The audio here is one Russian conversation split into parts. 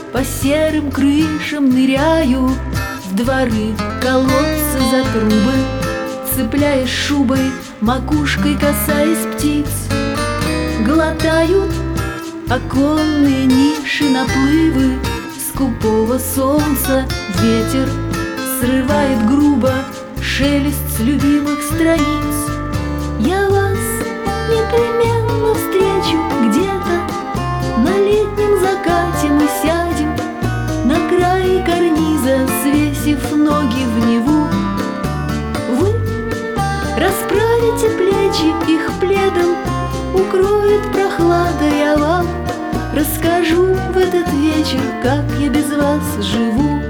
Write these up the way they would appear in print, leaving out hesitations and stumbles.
по серым крышам ныряю, в дворы, колодцы за трубы, цепляясь шубой, макушкой касаясь птиц. Глотают оконные ниши наплывы скупого солнца, ветер срывает грубо шелест с любимых страниц. Я вас непременно встречу где-то, на летнем закате мы сядем на крае карниза, свесив ноги в Неву. Вы расправите плечи, их пледом укроет прохлада. Я вам расскажу в этот вечер, как я без вас живу.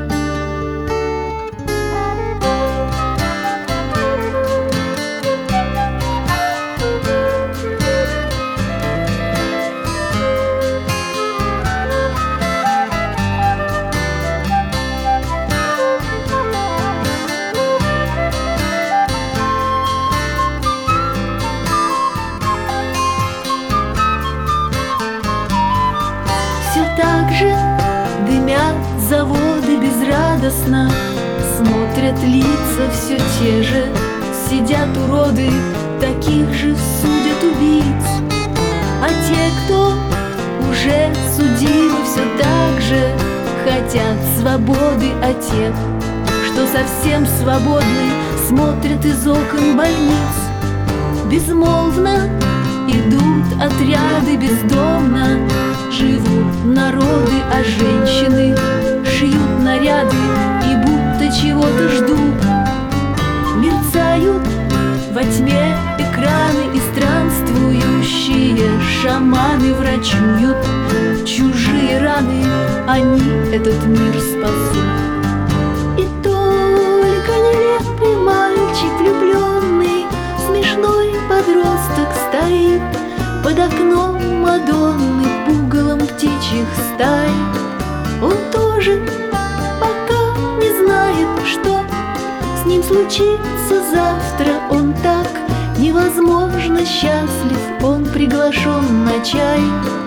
Так же дымят заводы безрадостно, смотрят лица все те же, сидят уроды, таких же судят убийц. А те, кто уже судимы, все так же хотят свободы, а те, что совсем свободны, смотрят из окон больниц. Безмолвно идут отряды бездомно, живут народы, а женщины шьют наряды и будто чего-то ждут. Мерцают во тьме экраны, и странствующие шаманы врачуют чужие раны, они этот мир спасут. И только нелепый мальчик влюбленный, смешной подросток стоит под окном Мадонны, пугалом птичьих стай. Он тоже пока не знает, что с ним случится завтра. Он так невозможно счастлив, он приглашен на чай.